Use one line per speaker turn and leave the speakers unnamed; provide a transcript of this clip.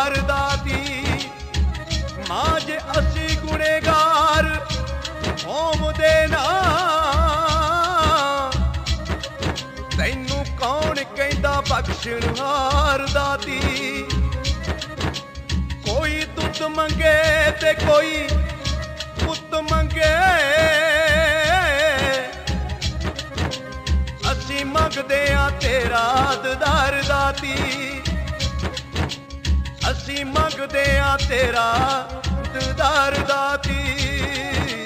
ਦੀਦਾਰ ਦਾਤੀ। ਮਾਂ ਜੇ ਅਸੀਂ ਗੁਨੇਗਾਰ ਹੋਵਦੇ ਨਾ, ਤੈਨੂੰ ਕੌਣ ਕਹਿੰਦਾ ਬਖਸ਼ਣਹਾਰ ਦਾਤੀ। ਕੋਈ ਦੁੱਧ ਮੰਗੇ ਤੇ ਕੋਈ ਪੁੱਤ ਮੰਗੇ, ਅਸੀਂ ਮੰਗਦੇ ਆ ਤੇਰਾ ਦੀਦਾਰ ਦਾਤੀ। ਅਸੀਂ ਮੰਗਦੇ ਆ ਤੇਰਾ ਦੀਦਾਰ ਦਾਤੀ।